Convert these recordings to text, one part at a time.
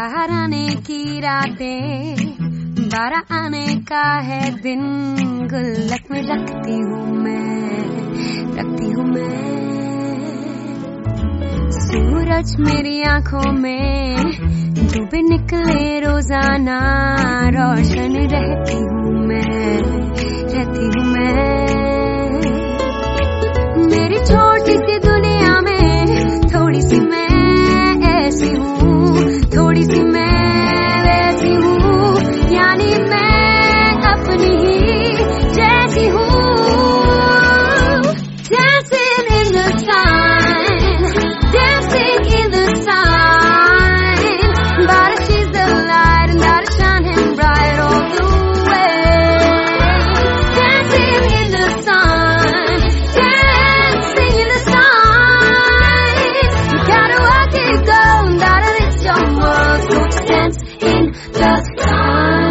बाहर आने की रातें, 12 आने का है दिन, गुल्लक में रखती हूँ मैं सूरज मेरी आंखों में डूबे निकले रोजाना, रोशन रहती हूँ मैं मेरी छोटी सी दुनिया में थोड़ी सी मैं ऐसी हूँ, थोड़ी सी मैं वैसी हूँ, यानी मैं अपनी ही जैसी हूँ। Dancing in the sun, dancing in the sun, but she's the light and that is shining bright all the way. Dancing in the sun, dancing in the sun, you gotta walk it down, that is your world, so just dance in the sun.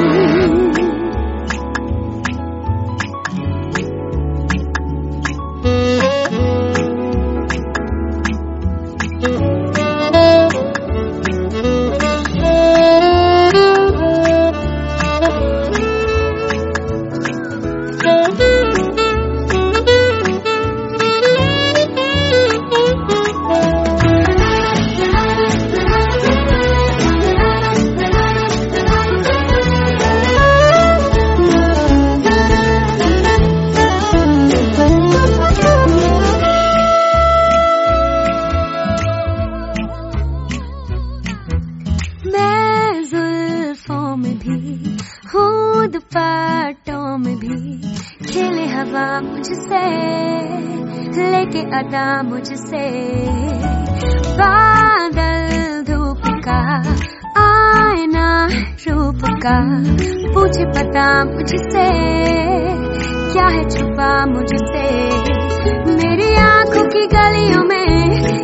दुपट्टों में भी खेले हवा मुझसे, लेके अदा मुझसे, बादल धूप का आईना रूप का, पूछे पता मुझसे क्या है छुपा मुझसे, मेरी आंखों की गलियों में